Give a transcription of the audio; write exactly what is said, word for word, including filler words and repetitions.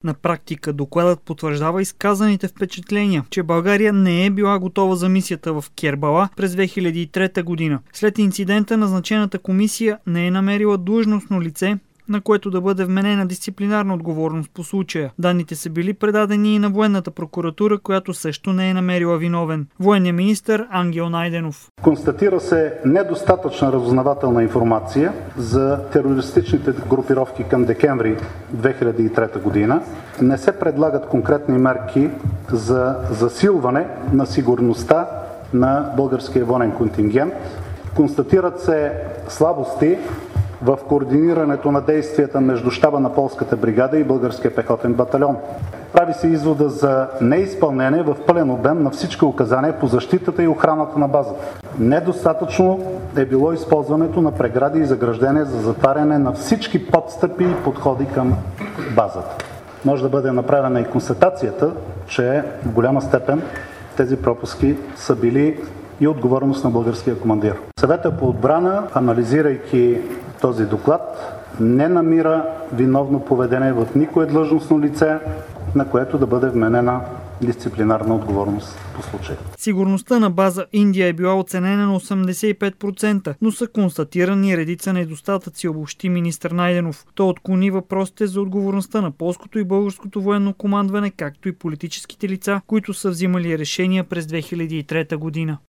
На практика докладът потвърждава изказаните впечатления, че България не е била готова за мисията в Кербала през две хиляди и трета година. След инцидента назначената комисия не е намерила длъжностно лице, на което да бъде вменена дисциплинарна отговорност по случая. Данните са били предадени и на военната прокуратура, която също не е намерила виновен. Военният министър Ангел Найденов. Констатира се недостатъчна разузнавателна информация за терористичните групировки към декември две хиляди и трета година. Не се предлагат конкретни мерки за засилване на сигурността на българския военен контингент. Констатират се слабости в координирането на действията между щаба на полската бригада и българския пехотен батальон. Прави се извода за неизпълнение в пълен обем на всички указания по защитата и охраната на базата. Недостатъчно е било използването на прегради и заграждения за затваряне на всички подстъпи и подходи към базата. Може да бъде направена и констатацията, че в голяма степен тези пропуски са били и отговорност на българския командир. Съветът по отбрана, анализирайки този доклад, не намира виновно поведение в никое длъжностно лице, на което да бъде вменена дисциплинарна отговорност по случая. Сигурността на база Индия е била оценена на осемдесет и пет процента, но са констатирани редица недостатъци, обобщи министър Найденов. Той отклони въпросите за отговорността на полското и българското военно командване, както и политическите лица, които са взимали решения през две хиляди и трета година.